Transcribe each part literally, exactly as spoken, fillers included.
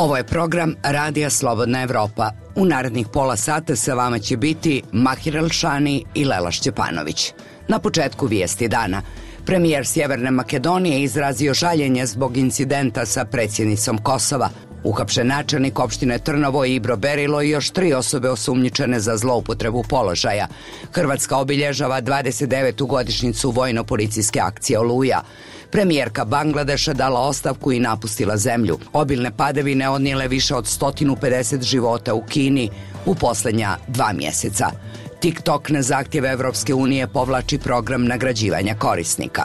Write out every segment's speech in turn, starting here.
Ovo je program Radija Slobodna Evropa. U narednih pola sata sa vama će biti Mahir Elšani i Lela Šćepanović. Na početku vijesti dana. Premijer Sjeverne Makedonije izrazio žaljenje zbog incidenta sa predsjednicom Kosova. Uhapšen načelnik opštine Trnovo Ibro Berilo i još tri osobe osumnjičene za zloupotrebu položaja. Hrvatska obilježava dvadeset devetu godišnjicu vojno-policijske akcije Oluja. Premijerka Bangladeša dala ostavku i napustila zemlju. Obilne padavine odnijele više od sto pedeset života u Kini u posljednja dva mjeseca. TikTok na zahtjev Evropske unije povlači program nagrađivanja korisnika.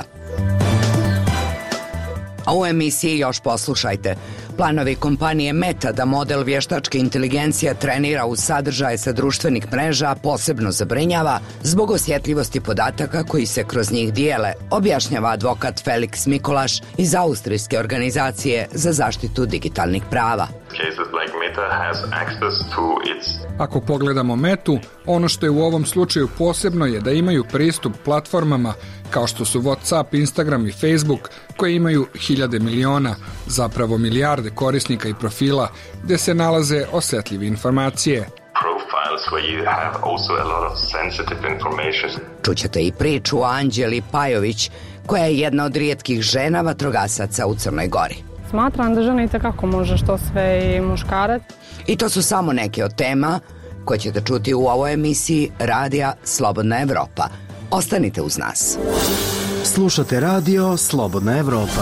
A u emisiji još poslušajte. Planovi kompanije Meta da model vještačke inteligencije trenira uz sadržaje sa društvenih mreža posebno zabrinjava zbog osjetljivosti podataka koji se kroz njih dijele, objašnjava advokat Felix Mikolaš iz Austrijske organizacije za zaštitu digitalnih prava. Ako pogledamo Metu, ono što je u ovom slučaju posebno je da imaju pristup platformama kao što su WhatsApp, Instagram i Facebook, koje imaju hiljade miliona, zapravo milijarde korisnika i profila, gdje se nalaze osjetljive informacije. Čućete i priču o Anđeli Pajović, koja je jedna od rijetkih žena vatrogasaca u Crnoj Gori. Smatram da žena itekako može što sve i muškarac. I to su samo neke od tema koje ćete čuti u ovoj emisiji Radija Slobodna Evropa. Ostanite uz nas. Slušate Radio Slobodna Evropa.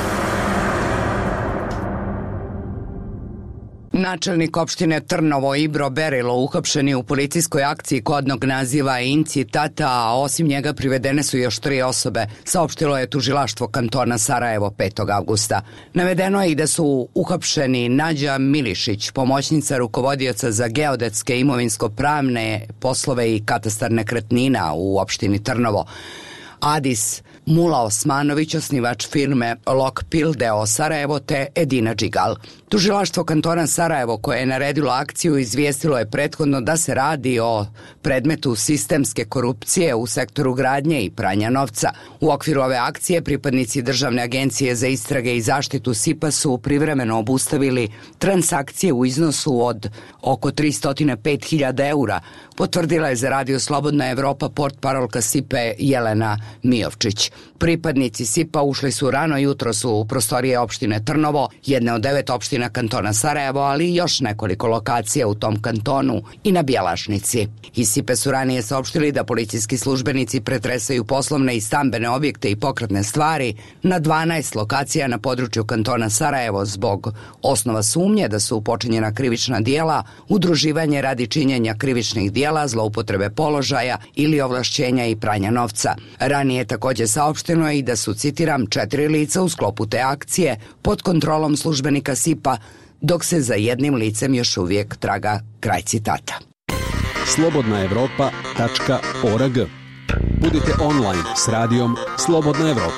Načelnik opštine Trnovo Ibro Berilo uhapšen je u policijskoj akciji kodnog naziva Incitata, a osim njega privedene su još tri osobe, saopštilo je tužilaštvo kantona Sarajevo petog avgusta. Navedeno je i da su uhapšeni Nađa Milišić, pomoćnica rukovodioca za geodetske imovinsko-pravne poslove i katastar nekretnina u opštini Trnovo, Adis Mula Osmanović, osnivač firme Lokpil deo Sarajevo, te Edina Džigal. Tužilaštvo kantona Sarajevo, koje je naredilo akciju, izvijestilo je prethodno da se radi o predmetu sistemske korupcije u sektoru gradnje i pranja novca. U okviru ove akcije pripadnici Državne agencije za istrage i zaštitu S I P A su privremeno obustavili transakcije u iznosu od oko tristo pet hiljada eura, potvrdila je za Radio Slobodna Evropa portparolka S I P A Jelena Mijovčić. Pripadnici S I P A ušli su rano jutros u prostorije opštine Trnovo, jedne od devet opština kantona Sarajevo, ali i još nekoliko lokacija u tom kantonu i na Bjelašnici. Iz S I P A su ranije saopštili da policijski službenici pretresaju poslovne i stambene objekte i pokretne stvari na dvanaest lokacija na području kantona Sarajevo zbog osnova sumnje da su počinjena krivična dijela, udruživanje radi činjenja krivičnih dijela, zloupotrebe položaja ili ovlašćenja i pranja novca. Ranije također saopšteno je i da su, citiram, četiri lica u sklopu te akcije pod kontrolom službenika S I P A, dok se za jednim licem još uvijek traga, kraj citata. slobodna evropa tačka org. Budite online s radijom Slobodna Evropa.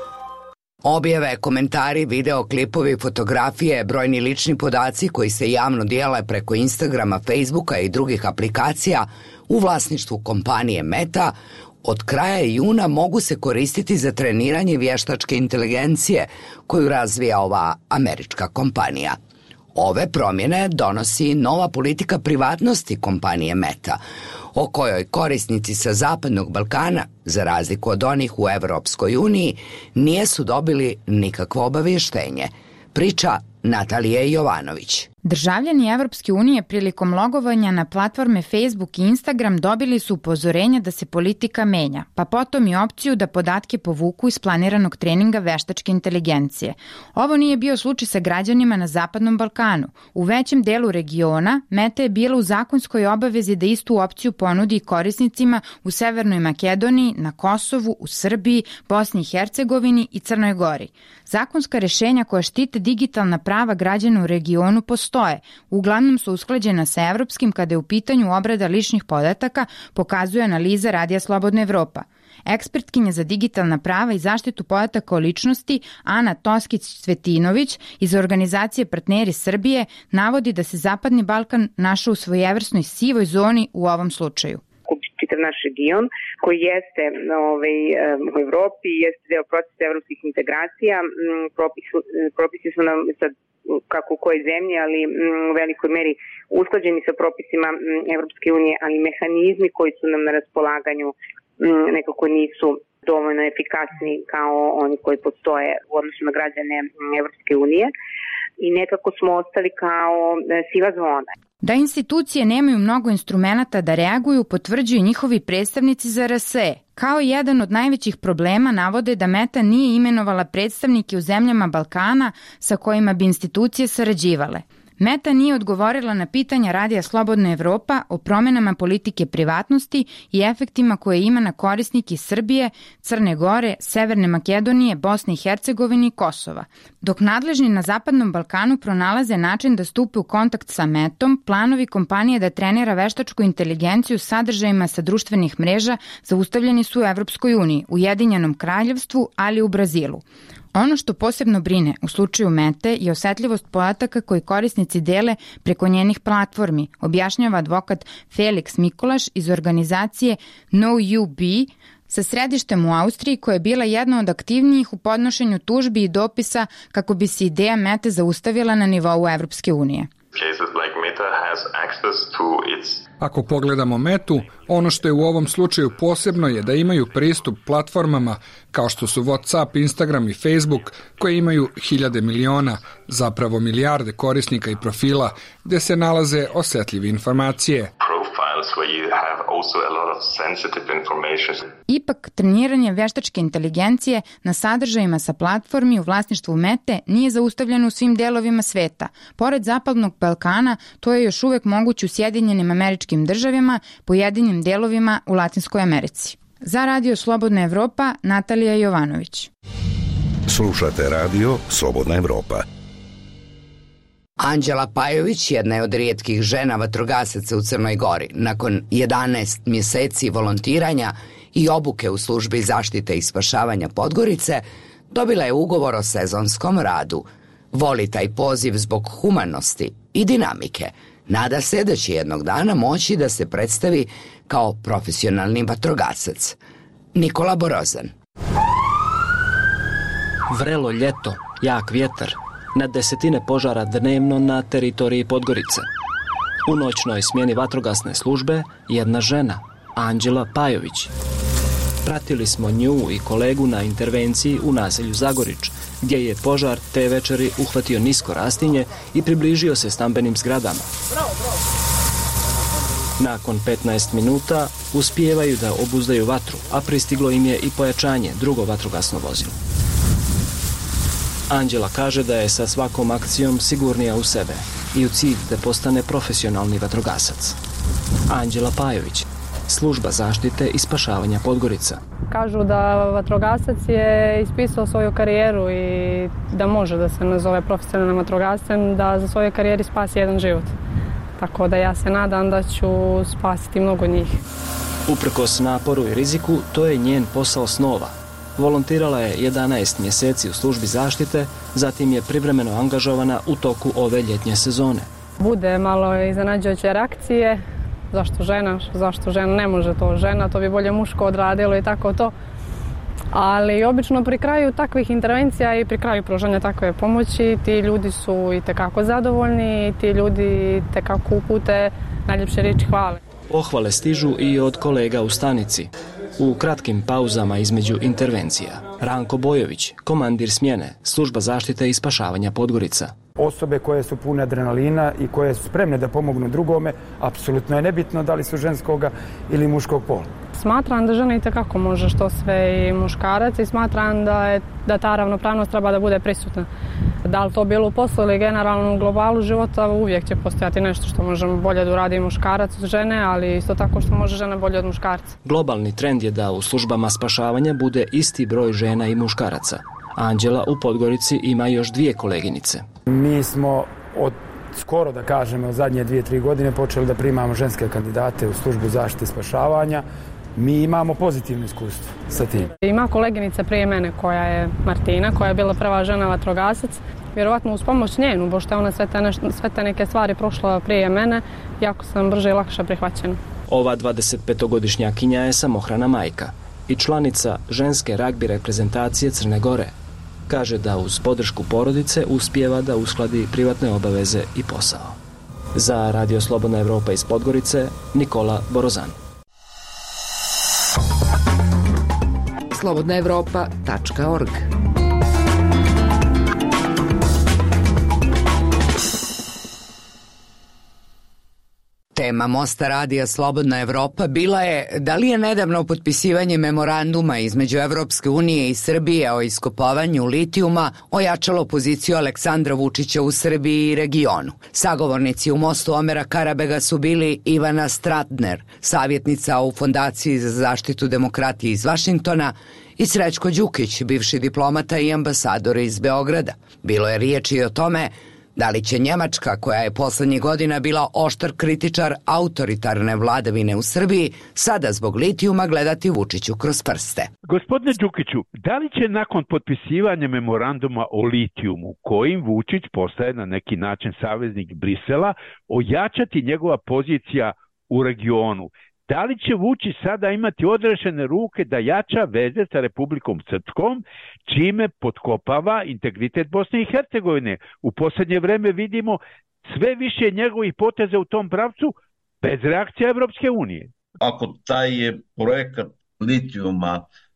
Objave, komentari, videoklipovi, fotografije, brojni lični podaci koji se javno dijele preko Instagrama, Facebooka i drugih aplikacija u vlasništvu kompanije Meta od kraja juna mogu se koristiti za treniranje vještačke inteligencije koju razvija ova američka kompanija. Ove promjene donosi nova politika privatnosti kompanije Meta, o kojoj korisnici sa Zapadnog Balkana, za razliku od onih u Evropskoj uniji, nisu dobili nikakvo obavještenje. Priča Natalije Jovanović. Državljani Evropske unije prilikom logovanja na platforme Facebook i Instagram dobili su upozorenja da se politika menja, pa potom i opciju da podatke povuku iz planiranog treninga veštačke inteligencije. Ovo nije bio slučaj sa građanima na Zapadnom Balkanu. U većem delu regiona Meta je bila u zakonskoj obavezi da istu opciju ponudi i korisnicima u Severnoj Makedoniji, na Kosovu, u Srbiji, Bosni i Hercegovini i Crnoj Gori. Zakonska rešenja koja štite digitalna prava građana u regionu postoje. Uglavnom su usklađena sa evropskim kada je u pitanju obrada ličnih podataka, pokazuje analiza Radija Slobodna Evropa. Ekspertkinja za digitalna prava i zaštitu podataka o ličnosti Ana Toskić-Cvetinović iz organizacije Partneri Srbije navodi da se Zapadni Balkan našao u svojevrsnoj sivoj zoni u ovom slučaju. čitav naš region koji jeste ovaj, u Evropi, jeste deo procesa evropskih integracija. Propisi, propisi su nam sad kako u kojoj zemlji, ali u velikoj meri usklađeni sa propisima Evropske unije, ali mehanizmi koji su nam na raspolaganju nekako nisu dovoljno efikasni kao oni koji postoje u odnosu na građane Evropske unije i nekako smo ostali kao siva zona. Da institucije nemaju mnogo instrumenata da reaguju, potvrđuju njihovi predstavnici za R S E. Kao jedan od najvećih problema navode da Meta nije imenovala predstavnike u zemljama Balkana sa kojima bi institucije sarađivale. Meta nije odgovorila na pitanja Radija Slobodna Evropa o promenama politike privatnosti i efektima koje ima na korisnike iz Srbije, Crne Gore, Severne Makedonije, Bosne i Hercegovine i Kosova. Dok nadležni na Zapadnom Balkanu pronalaze način da stupe u kontakt sa Metom, planovi kompanije da trenira veštačku inteligenciju sadržajima sa društvenih mreža zaustavljeni su u Evropskoj uniji, Ujedinjenom kraljevstvu, ali i u Brazilu. Ono što posebno brine u slučaju Mete je osetljivost podataka koji korisnici dele preko njenih platformi, objašnjava advokat Felix Mikolaš iz organizacije No U B sa središtem u Austriji, koja je bila jedna od aktivnijih u podnošenju tužbi i dopisa kako bi se ideja Mete zaustavila na nivou Evropske unije. Ako pogledamo Metu, ono što je u ovom slučaju posebno je da imaju pristup platformama kao što su WhatsApp, Instagram i Facebook, koje imaju hiljade miliona, zapravo milijarde korisnika i profila, gde se nalaze osetljive informacije. Ipak, treniranje veštačke inteligencije na sadržajima sa platformi u vlasništvu Mete nije zaustavljeno u svim delovima sveta. Pored Zapadnog Balkana, to je još uvek moguće u Sjedinjenim Američkim Državama, pojedinim delovima u Latinskoj Americi. Za Radio Slobodna Evropa, Natalija Jovanović. Slušate Radio Slobodna Evropa. Anđela Pajović jedna je od rijetkih žena vatrogasaca u Crnoj Gori. Nakon jedanaest mjeseci volontiranja i obuke u službi zaštite i spašavanja Podgorice, dobila je ugovor o sezonskom radu. Voli taj poziv zbog humanosti i dinamike. Nada se da će jednog dana moći da se predstavi kao profesionalni vatrogasac. Nikola Borozan. Vrelo ljeto, jak vjetar, na desetine požara dnevno na teritoriji Podgorice. U noćnoj smjeni vatrogasne službe jedna žena, Anđela Pajović. Pratili smo nju i kolegu na intervenciji u naselju Zagorić, gdje je požar te večeri uhvatio nisko rastinje i približio se stambenim zgradama. Nakon petnaest minuta uspijevaju da obuzdaju vatru, a pristiglo im je i pojačanje, drugo vatrogasno vozilo. Anđela kaže da je sa svakom akcijom sigurnija u sebe i u cilj da postane profesionalni vatrogasac. Anđela Pajović, služba zaštite i spašavanja Podgorica. Kažu da vatrogasac je ispisao svoju karijeru i da može da se nazove profesionalnim vatrogascem, da za svoje karijeri spasi jedan život. Tako da ja se nadam da ću spasiti mnogo njih. Uprkos naporu i riziku, to je njen posao snova. Volontirala je jedanaest mjeseci u službi zaštite, zatim je privremeno angažovana u toku ove ljetnje sezone. Bude malo iznenađujuće reakcije. Zašto žena? Zašto žena? Ne može to žena, to bi bolje muško odradilo i tako to. Ali obično pri kraju takvih intervencija i pri kraju pružanja takve pomoći ti ljudi su i tekako zadovoljni i ti ljudi tekako upute najljepše riječi hvale. Pohvale stižu i od kolega u stanici. U kratkim pauzama između intervencija. Ranko Bojović, komandir smjene, služba zaštite i spašavanja Podgorica. Osobe koje su pune adrenalina i koje su spremne da pomognu drugome, apsolutno je nebitno da li su ženskoga ili muškog pola. Smatram da žena i tekako može što sve i muškarac i smatram da, je, da ta ravnopravnost treba da bude prisutna. Da li to bilo u poslu ili generalno u globalu života, uvijek će postojati nešto što možemo bolje da uradi muškarac od žene, ali isto tako što može žena bolje od muškarca. Globalni trend je da u službama spašavanja bude isti broj žena i muškaraca. Anđela u Podgorici ima još dvije koleginice. Mi smo od skoro, da kažemo, zadnje dvije, tri godine počeli da primamo ženske kandidate u službu zaštite i spašavanja. Mi imamo pozitivno iskustvo sa tim. Ima koleginica prije mene koja je Martina, koja je bila prva žena vatrogasac. Vjerovatno uz pomoć njenu, bo što je ona sve te, neš, sve te neke stvari prošla prije mene, jako sam brže i lakše prihvaćena. Ova dvadesetpetogodišnjakinja je samohrana majka i članica ženske ragbi reprezentacije Crne Gore. Kaže da uz podršku porodice uspijeva da uskladi privatne obaveze i posao. Za Radio Slobodna Evropa iz Podgorice, Nikola Borozan. slobodna evropa tačka org. Tema Mosta radija Slobodna Evropa bila je da li je nedavno potpisivanje memoranduma između Evropske unije i Srbije o iskopavanju litijuma ojačalo poziciju Aleksandra Vučića u Srbiji i regionu. Sagovornici u Mostu Omera Karabega su bili Ivana Stratner, savjetnica u Fondaciji za zaštitu demokratije iz Vašingtona, i Srećko Đukić, bivši diplomata i ambasador iz Beograda. Bilo je riječi i o tome da li će Njemačka, koja je poslednjih godina bila oštar kritičar autoritarne vladavine u Srbiji, sada zbog litijuma gledati Vučiću kroz prste. Gospodine Đukiću, da li će nakon potpisivanja memoranduma o litijumu, kojim Vučić postaje na neki način saveznik Brisela, ojačati njegova pozicija u regionu? Da li će Vučić sada imati odrešene ruke da jača veze sa Republikom Srpskom, čime potkopava integritet Bosne i Hercegovine? U posljednje vreme vidimo sve više njegovih poteza u tom pravcu bez reakcije Evropske unije. Ako taj projekat litijuma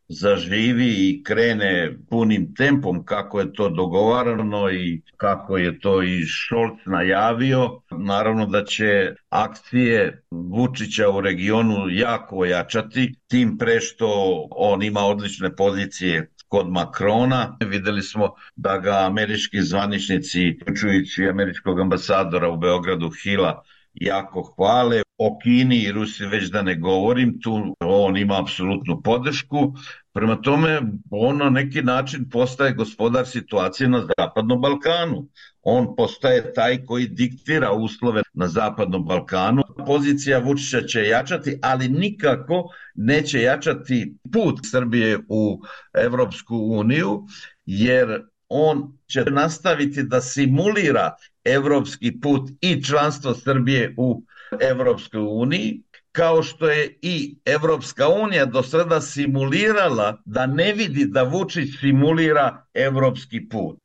zaživi i krene punim tempom kako je to dogovarano i kako je to i Šolc najavio, naravno da će akcije Vučića u regionu jako ojačati, tim pre što on ima odlične pozicije kod Makrona. Videli smo da ga američki zvaničnici, uključujući američkog ambasadora u Beogradu Hila, jako hvale. O Kini i Rusiji već da ne govorim, tu on ima apsolutnu podršku. Prema tome, on na neki način postaje gospodar situacije na Zapadnom Balkanu. On postaje taj koji diktira uslove na Zapadnom Balkanu. Pozicija Vučića će jačati, ali nikako neće jačati put Srbije u Evropsku uniju, jer on će nastaviti da simulira evropski put i članstvo Srbije u Evropskoj uniji, kao što je i Evropska unija do sada simulirala da ne vidi da Vučić simulira evropski put.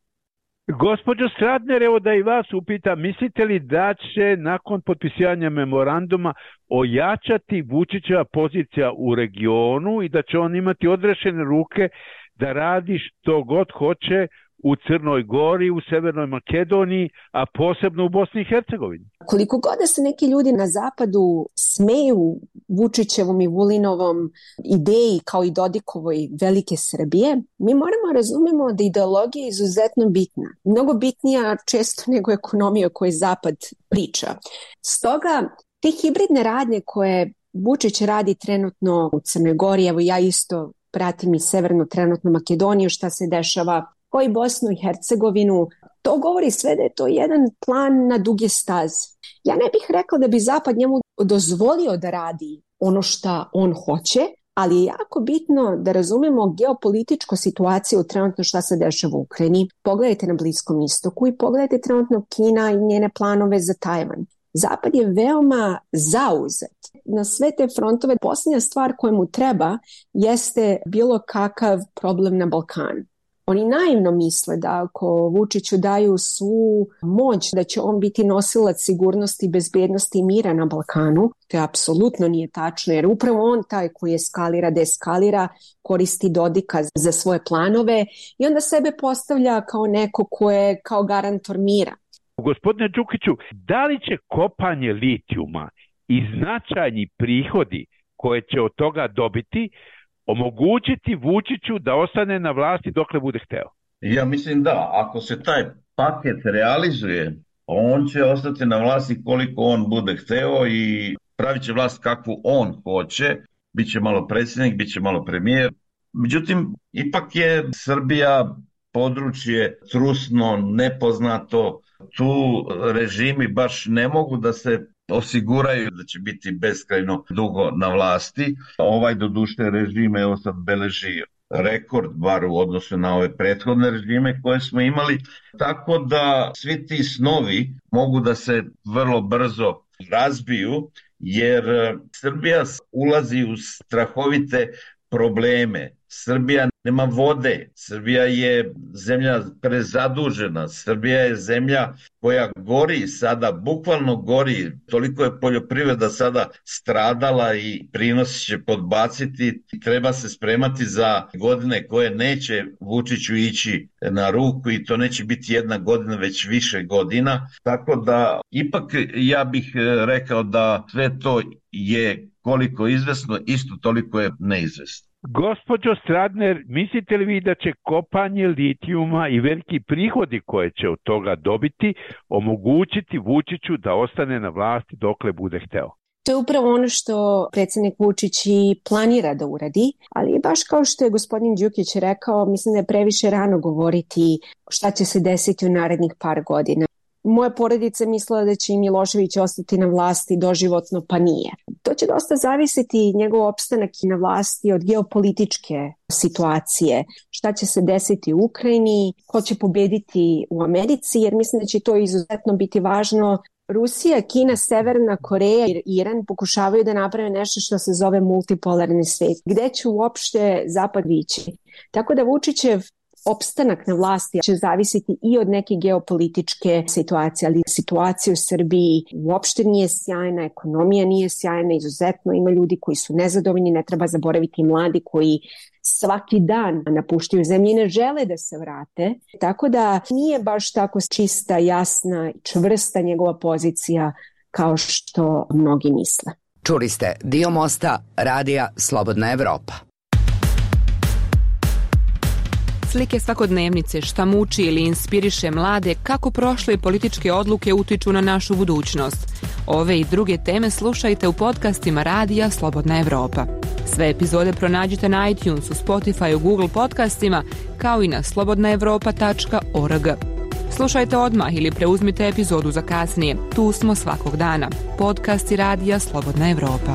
Gospođo Stratner, evo da i vas upitam, mislite li da će nakon potpisivanja memoranduma ojačati Vučićeva pozicija u regionu i da će on imati odrešene ruke da radi što god hoće u Crnoj Gori, u Severnoj Makedoniji, a posebno u Bosni i Hercegovini? Koliko god da se neki ljudi na zapadu smeju Vučićevom i Vulinovom ideji kao i Dodikovoj velike Srbije, mi moramo razumemo da ideologija je izuzetno bitna. Mnogo bitnija često nego ekonomija o kojoj zapad priča. Stoga, te hibridne radnje koje Vučić radi trenutno u Crnoj Gori, evo ja isto pratim i severnu trenutno Makedoniju, šta se dešava, kao i Bosnu i Hercegovinu, to govori sve da je to jedan plan na duge staze. Ja ne bih rekla da bi Zapad njemu dozvolio da radi ono što on hoće, ali je jako bitno da razumemo geopolitičku situaciju trenutno šta se dešava u Ukrajini. Pogledajte na Bliskom istoku i pogledajte trenutno Kina i njene planove za Tajvan. Zapad je veoma zauzet na sve te frontove. Posljednja stvar koja mu treba jeste bilo kakav problem na Balkanu. Oni naivno misle da ako Vučiću daju svu moć da će on biti nosilac sigurnosti, bezbednosti i mira na Balkanu, to je apsolutno nije tačno, jer upravo on taj koji eskalira, deskalira, koristi Dodika za svoje planove i onda sebe postavlja kao neko ko je kao garantor mira. Gospodine Đukiću, da li će kopanje litijuma i značajni prihodi koje će od toga dobiti omogućiti Vučiću da ostane na vlasti dokle bude hteo? Ja mislim da, ako se taj paket realizuje, on će ostati na vlasti koliko on bude hteo i pravit će vlast kakvu on hoće, biće malo predsjednik, biće malo premijer. Međutim, ipak je Srbija područje trusno, nepoznato, tu režimi baš ne mogu da se osiguraju da će biti beskrajno dugo na vlasti. Ovaj doduše režime evo sad beleži rekord, bar u odnosu na ove prethodne režime koje smo imali, tako da svi ti snovi mogu da se vrlo brzo razbiju jer Srbija ulazi u strahovite probleme. Srbija nema vode, Srbija je zemlja prezadužena, Srbija je zemlja koja gori sada, bukvalno gori, toliko je poljoprivreda sada stradala i prinosi će podbaciti, treba se spremati za godine koje neće Vučiću ići na ruku i to neće biti jedna godina, već više godina, tako da ipak ja bih rekao da sve to je koliko izvesno, isto toliko je neizvesno. Gospođo Stradner, mislite li vi da će kopanje litijuma i veliki prihodi koje će od toga dobiti omogućiti Vučiću da ostane na vlasti dokle bude hteo? To je upravo ono što predsjednik Vučić i planira da uradi, ali baš kao što je gospodin Đukić rekao, mislim da je previše rano govoriti šta će se desiti u narednih par godina. Moja porodica mislila da će i Milošević ostati na vlasti doživotno, pa nije. To će dosta zavisiti njegov opstanak i na vlasti od geopolitičke situacije. Šta će se desiti u Ukrajini, ko će pobediti u Americi, jer mislim da će to izuzetno biti važno. Rusija, Kina, Severna Koreja i Iran pokušavaju da naprave nešto što se zove multipolarni svet. Gde će uopšte Zapad vići? Tako da Vučićev opstanak na vlasti će zavisiti i od neke geopolitičke situacije, ali situacija u Srbiji uopšte nije sjajna, ekonomija nije sjajna, izuzetno ima ljudi koji su nezadovoljni, ne treba zaboraviti mladi koji svaki dan napuštaju zemlju i ne žele da se vrate, tako da nije baš tako čista, jasna, čvrsta njegova pozicija kao što mnogi misle. Čuli ste dio mosta radija Slobodna Evropa. Slike svakodnevnice, šta muči ili inspiriše mlade, kako prošle političke odluke utiču na našu budućnost. Ove i druge teme slušajte u podcastima radija Slobodna Evropa. Sve epizode pronađite na iTunesu, Spotify, Google podcastima, kao i na slobodna evropa tačka org. Slušajte odmah ili preuzmite epizodu za kasnije. Tu smo svakog dana. Podcasti radija Slobodna Evropa.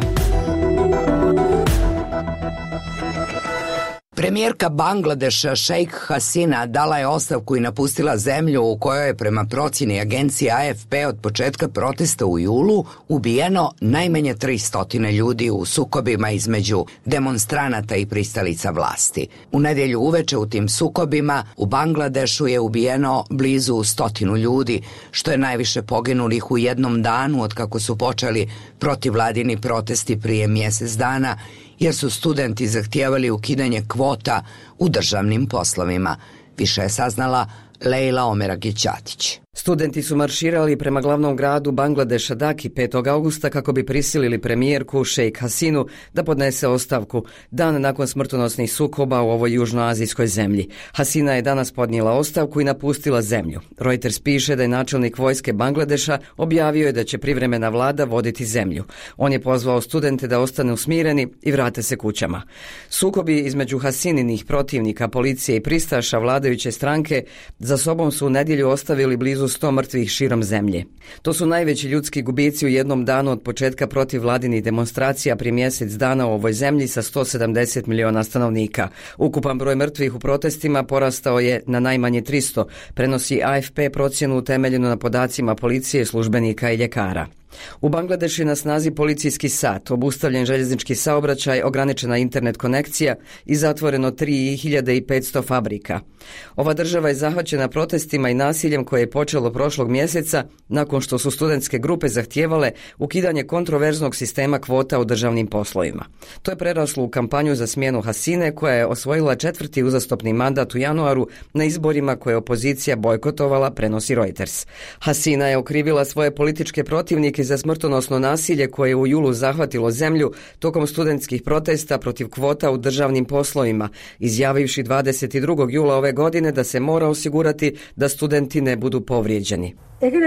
Premijerka Bangladeša Šejk Hasina dala je ostavku i napustila zemlju u kojoj je prema procjeni agencije A F P od početka protesta u julu ubijeno najmanje tristo ljudi u sukobima između demonstranata i pristalica vlasti. U nedjelju uveče u tim sukobima u Bangladešu je ubijeno blizu stotinu ljudi, što je najviše poginulih u jednom danu od kako su počeli protivladini protesti prije mjesec dana, jer su studenti zahtijevali ukidanje kvota u državnim poslovima. Više je saznala Lejla Omeragić-Ćatić. Studenti su marširali prema glavnom gradu Bangladeša Daki petog augusta kako bi prisilili premijerku Šejk Hasinu da podnese ostavku dan nakon smrtonosnih sukoba u ovoj južnoazijskoj zemlji. Hasina je danas podnijela ostavku i napustila zemlju. Reuters piše da je načelnik vojske Bangladeša objavio je da će privremena vlada voditi zemlju. On je pozvao studente da ostanu smireni i vrate se kućama. Sukobi između Hasininih protivnika, policije i pristaša vladajuće stranke za sobom su u nedjelju ostavili blizu sto mrtvih širom zemlje. To su najveći ljudski gubici u jednom danu od početka protivladinih demonstracija prije mjesec dana u ovoj zemlji sa sto sedamdeset miliona stanovnika. Ukupan broj mrtvih u protestima porastao je na najmanje tristo, prenosi A F P procjenu utemeljenu na podacima policije, službenika i ljekara. U Bangladešu je na snazi policijski sat, obustavljen željeznički saobraćaj, ograničena internet konekcija i zatvoreno tri hiljade petsto fabrika. Ova država je zahvaćena protestima i nasiljem koje je počelo prošlog mjeseca nakon što su studentske grupe zahtijevale ukidanje kontroverznog sistema kvota u državnim poslovima. To je preraslo u kampanju za smjenu Hasine koja je osvojila četvrti uzastopni mandat u januaru na izborima koje je opozicija bojkotovala, prenosi Reuters. Hasina je okrivila svoje političke protivnike za smrtonosno nasilje koje je u julu zahvatilo zemlju tokom studentskih protesta protiv kvota u državnim poslovima, izjavivši dvadeset drugog jula ove godine da se mora osigurati da studenti ne budu povrijeđeni.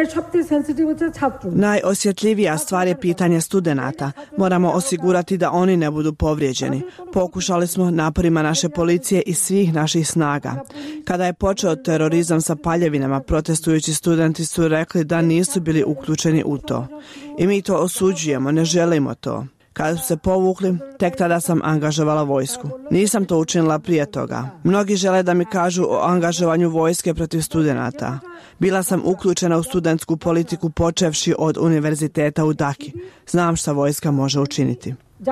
Najosjetljivija stvar je pitanje studenata. Moramo osigurati da oni ne budu povrijeđeni. Pokušali smo naporima naše policije i svih naših snaga. Kada je počeo terorizam sa paljevinama, protestujući studenti su rekli da nisu bili uključeni u to. I mi to osuđujemo, ne želimo to. Kada su se povukli, tek tada sam angažovala vojsku. Nisam to učinila prije toga. Mnogi žele da mi kažu o angažovanju vojske protiv studenata. Bila sam uključena u studentsku politiku počevši od univerziteta u Daki. Znam šta vojska može učiniti.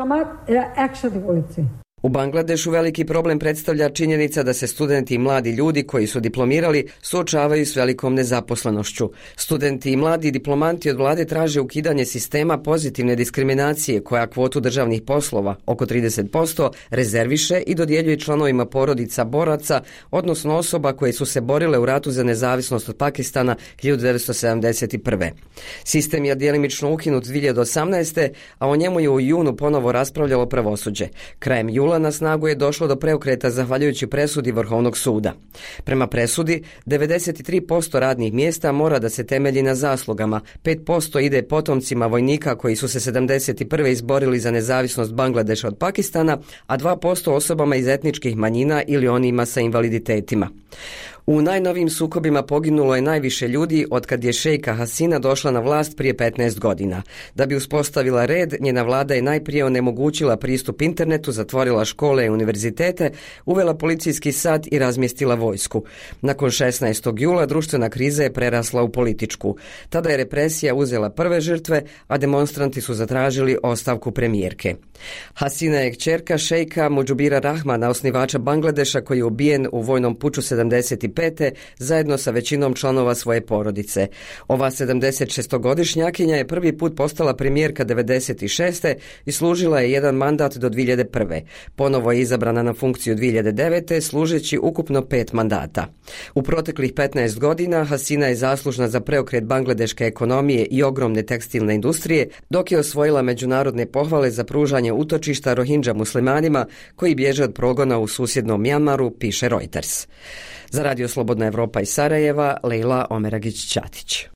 U Bangladešu veliki problem predstavlja činjenica da se studenti i mladi ljudi koji su diplomirali suočavaju s velikom nezaposlenošću. Studenti i mladi diplomanti od vlade traže ukidanje sistema pozitivne diskriminacije koja kvotu državnih poslova, oko trideset posto, rezerviše i dodjeljuje članovima porodica boraca, odnosno osoba koje su se borile u ratu za nezavisnost od Pakistana hiljadu devetsto sedamdeset prve. Sistem je djelimično ukinut dvije hiljade osamnaeste. a o njemu je u junu ponovo raspravljalo pravosuđe. Krajem jula na snagu je došlo do preokreta zahvaljujući presudi Vrhovnog suda. Prema presudi, devedeset tri posto radnih mjesta mora da se temelji na zaslugama, pet posto ide potomcima vojnika koji su se sedamdeset prve izborili za nezavisnost Bangladeša od Pakistana, a dva posto osobama iz etničkih manjina ili onima sa invaliditetima. U najnovijim sukobima poginulo je najviše ljudi otkad je šejka Hasina došla na vlast prije petnaest godina. Da bi uspostavila red, njena vlada je najprije onemogućila pristup internetu, zatvorila škole i univerzitete, uvela policijski sat i razmjestila vojsku. Nakon šesnaestog jula društvena kriza je prerasla u političku. Tada je represija uzela prve žrtve, a demonstranti su zatražili ostavku premijerke. Hasina je kćerka šejka Mudžibura Rahmana, osnivača Bangladeša, koji je ubijen u vojnom puču sedamdeset pete zajedno sa većinom članova svoje porodice. Ova sedamdesetšestogodišnjakinja je prvi put postala premijerka devedeset šeste i služila je jedan mandat do dvije hiljade prve. Ponovo je izabrana na funkciju dvije hiljade devete služeći ukupno pet mandata. U proteklih petnaest godina Hasina je zaslužna za preokret bangladeške ekonomije i ogromne tekstilne industrije, dok je osvojila međunarodne pohvale za pružanje utočišta Rohingya muslimanima koji bježe od progona u susjednom Mjanmaru, piše Reuters. Za Radio Slobodna Evropa iz Sarajeva, Lejla Omeragić-Ćatić.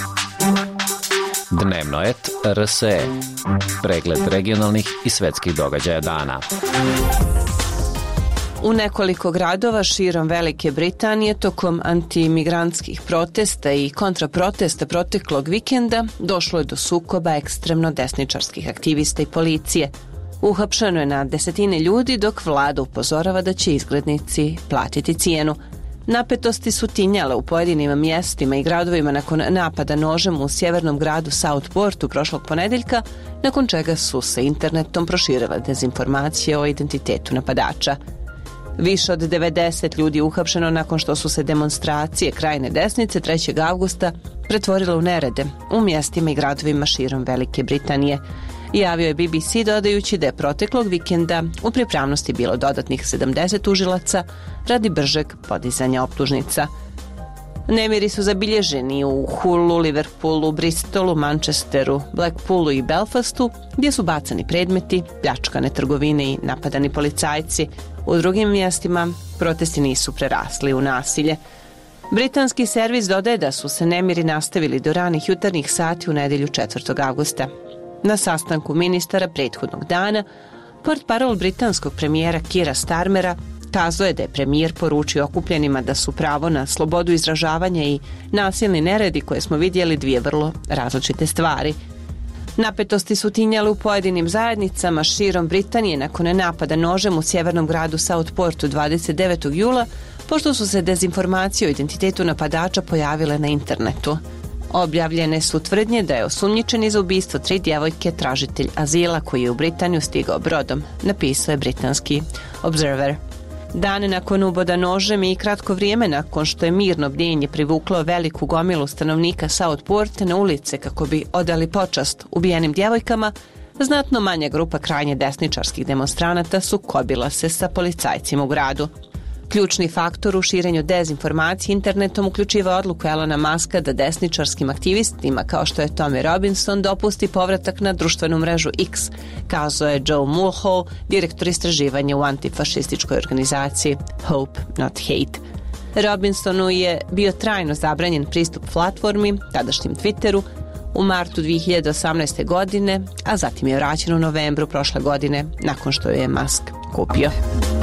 Dnevno et R S E. Pregled regionalnih i svetskih događaja dana. U nekoliko gradova širom Velike Britanije tokom antimigrantskih protesta i kontraprotesta proteklog vikenda došlo je do sukoba ekstremno desničarskih aktivista i policije. Uhapšeno je na desetine ljudi dok vlada upozorava da će izgrednici platiti cijenu. Napetosti su tinjale u pojedinim mjestima i gradovima nakon napada nožem u sjevernom gradu Southportu prošlog ponedeljka, nakon čega su se internetom proširile dezinformacije o identitetu napadača. Više od devedeset ljudi uhapšeno nakon što su se demonstracije krajne desnice trećeg avgusta pretvorile u nerede u mjestima i gradovima širom Velike Britanije. Javio je B B C dodajući da je proteklog vikenda u pripravnosti bilo dodatnih sedamdeset tužilaca radi bržeg podizanja optužnica. Nemiri su zabilježeni u Hullu, Liverpoolu, Bristolu, Manchesteru, Blackpoolu i Belfastu, gdje su bacani predmeti, pljačkane trgovine i napadani policajci. U drugim mjestima protesti nisu prerasli u nasilje. Britanski servis dodaje da su se nemiri nastavili do ranih jutarnjih sati u nedjelju četvrtog avgusta. Na sastanku ministara prethodnog dana, portparol britanskog premijera Keira Starmera kazao je da je premijer poručio okupljenima da su pravo na slobodu izražavanja i nasilni neredi koje smo vidjeli dvije vrlo različite stvari. Napetosti su tinjale u pojedinim zajednicama širom Britanije nakon napada nožem u sjevernom gradu Southportu dvadeset devetog jula, pošto su se dezinformacije o identitetu napadača pojavile na internetu. Objavljene su tvrdnje da je osumnjičeni za ubistvo tri djevojke tražitelj azila koji je u Britaniju stigao brodom, napisao je britanski Observer. Dan nakon uboda nožem i kratko vrijeme nakon što je mirno bdjenje privuklo veliku gomilu stanovnika Southporta na ulice kako bi odali počast ubijenim djevojkama, znatno manja grupa krajnje desničarskih demonstranata sukobila se sa policajcima u gradu. Ključni faktor u širenju dezinformacije internetom uključiva odluku Elona Muska da desničarskim aktivistima kao što je Tommy Robinson dopusti povratak na društvenu mrežu X, kazao je Joe Mulhall, direktor istraživanja u antifašističkoj organizaciji Hope Not Hate. Robinsonu je bio trajno zabranjen pristup platformi, tadašnjem Twitteru, u martu dvije hiljade osamnaeste. godine, a zatim je vraćen u novembru prošle godine nakon što je Musk kupio.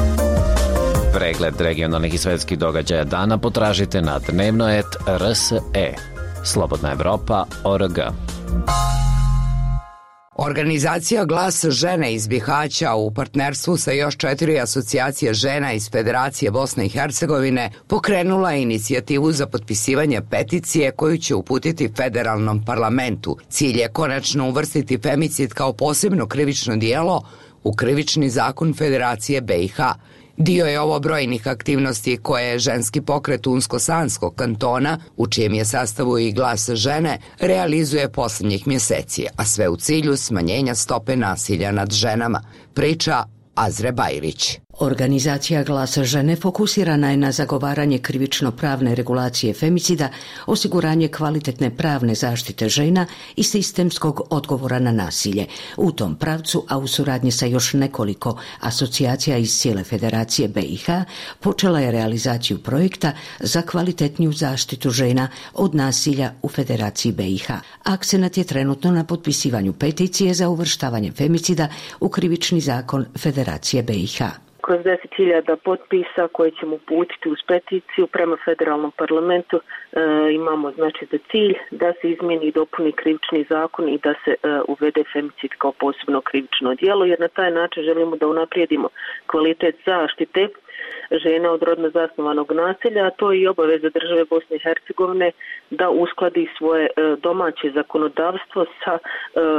Pregled regionalnih i svetskih događaja dana potražite na dnevno et R S E. Slobodna Evropa, O R G. Organizacija Glas žene iz Bihaća u partnerstvu sa još četiri asocijacije žena iz Federacije Bosne i Hercegovine pokrenula je inicijativu za potpisivanje peticije koju će uputiti federalnom parlamentu. Cilj je konačno uvrstiti femicid kao posebno krivično dijelo u krivični zakon Federacije B i H. Dio je ovo brojnih aktivnosti koje je ženski pokret Unsko-Sanskog kantona, u čijem je sastavu i Glas žene, realizuje posljednjih mjeseci, a sve u cilju smanjenja stope nasilja nad ženama, priča Azre Bajrić. Organizacija Glas žene fokusirana je na zagovaranje krivično-pravne regulacije femicida, osiguranje kvalitetne pravne zaštite žena i sistemskog odgovora na nasilje. U tom pravcu, a u suradnji sa još nekoliko asocijacija iz cijele Federacije B i H, počela je realizaciju projekta za kvalitetniju zaštitu žena od nasilja u Federaciji B i H. Akcenat je trenutno na potpisivanju peticije za uvrštavanje femicida u krivični zakon Federacije B i H. Kroz deset hiljada potpisa koje ćemo uputiti uz peticiju prema federalnom parlamentu e, imamo znači za cilj da se izmijeni i dopuni krivični zakon i da se e, uvede femicid kao posebno krivično djelo, jer na taj način želimo da unaprijedimo kvalitet zaštite žena od rodno zasnovanog nasilja, a to je i obaveza države Bosne i Hercegovine da uskladi svoje e, domaće zakonodavstvo sa e,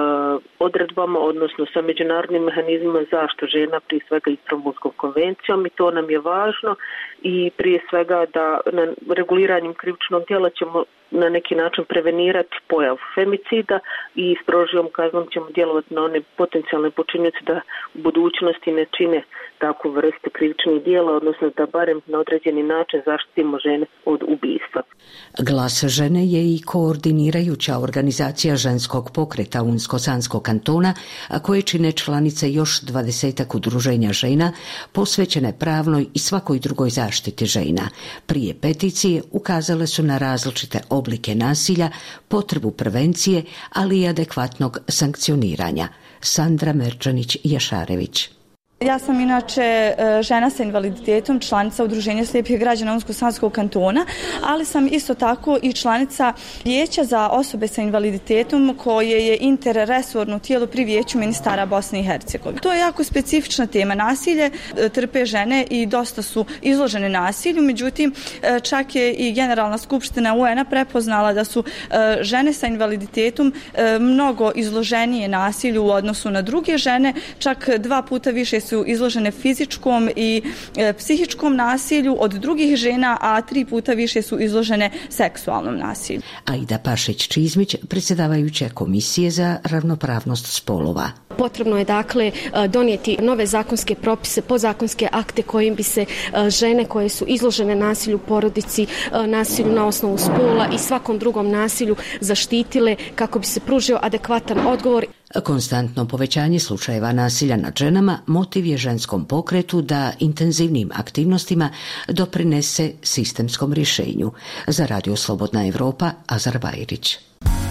odredbama, odnosno sa međunarodnim mehanizmima zaštite žena, prije svega Istanbulskom konvencijom, i to nam je važno, i prije svega da na reguliranjem krivičnog djela ćemo na neki način prevenirati pojavu femicida i strožijom kaznom ćemo djelovati na one potencijalne počinioce da u budućnosti ne čine takvu vrstu krivičnih djela, odnosno da barem na određeni način zaštitimo žene od ubijstva. Glas žene je i koordinirajuća organizacija ženskog pokreta Unsko-Sanskog kantona, a koje čine članice još dvadesetak udruženja žena posvećene pravnoj i svakoj drugoj zaštiti žena. Prije peticije ukazale su na različite oblike nasilja, potrebu prevencije, ali i adekvatnog sankcioniranja. Sandra Merčanić-Jašarević. Ja sam inače žena sa invaliditetom, članica Udruženja slijepih građana Unsko-Sanskog kantona, ali sam isto tako i članica Vijeća za osobe sa invaliditetom koje je interresorno tijelo pri Vijeću ministara Bosne i Hercegovine. To je jako specifična tema. Nasilje trpe žene i dosta su izložene nasilju, međutim čak je i Generalna skupština U N-a prepoznala da su žene sa invaliditetom mnogo izloženije nasilju u odnosu na druge žene, čak dva puta više su izložene fizičkom i e, psihičkom nasilju od drugih žena, a tri puta više su izložene seksualnom nasilju. Aida Pašić-Čizmić, predsjedavajuća Komisije za ravnopravnost spolova. Potrebno je dakle donijeti nove zakonske propise, podzakonske akte kojim bi se žene koje su izložene nasilju u porodici, nasilju na osnovu spola i svakom drugom nasilju zaštitile kako bi se pružio adekvatan odgovor. Konstantno povećanje slučajeva nasilja nad ženama motiv je ženskom pokretu da intenzivnim aktivnostima doprinese sistemskom rješenju. Za Radio Slobodna Evropa, Azar Bajrić.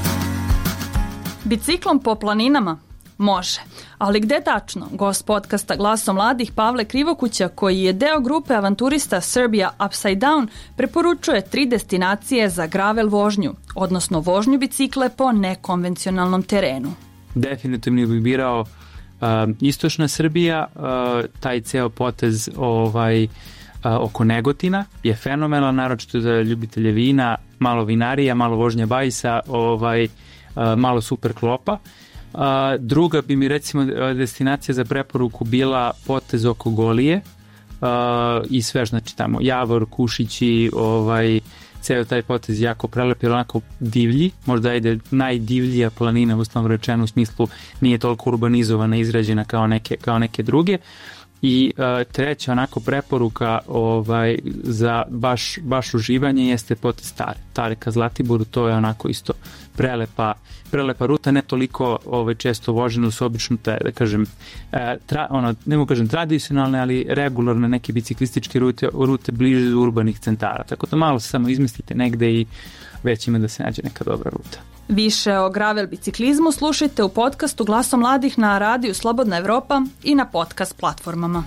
Biciklom po planinama? Može. Ali gde tačno? Gost podcasta Glasom mladih Pavle Krivokuća, koji je deo grupe avanturista Serbia Upside Down, preporučuje tri destinacije za gravel vožnju, odnosno vožnju bicikle po nekonvencionalnom terenu. Definitivno bih birao uh, istočna Srbija, uh, taj ceo potez ovaj, uh, oko Negotina je fenomenal, naročito za ljubitelje vina, malo vinarija, malo vožnja bajsa, ovaj, uh, malo super klopa. Uh, druga bi mi recimo destinacija za preporuku bila potez oko Golije uh, i sve, znači tamo Javor, Kušići, ovaj, ceo taj potez jako prelep i onako divlji, možda ide najdivljija planina, uslovno rečeno, u smislu nije toliko urbanizovana, izrađena kao neke, kao neke druge. I uh, treća onako preporuka ovaj, za baš, baš uživanje jeste potez Tare. Tare ka Zlatiboru, to je onako isto prelepa, prelepa ruta, ne toliko ovaj, često vožena, su obično te, da kažem, tra, ono, ne mogu kažem tradicionalne, ali regularne neke biciklističke rute, rute bliže urbanih centara. Tako da malo se samo izmislite negde i već ima da se nađe neka dobra ruta. Više o gravel biciklizmu slušajte u podcastu Glasom mladih na radiju Slobodna Evropa i na podcast platformama.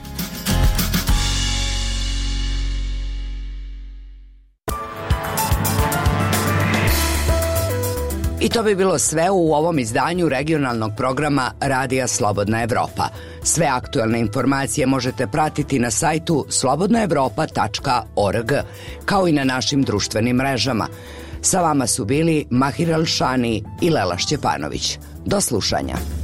I to bi bilo sve u ovom izdanju regionalnog programa Radija Slobodna Evropa. Sve aktuelne informacije možete pratiti na sajtu slobodna evropa tačka org, kao i na našim društvenim mrežama. Sa vama su bili Mahir Alšani i Lela Šćepanović. Do slušanja.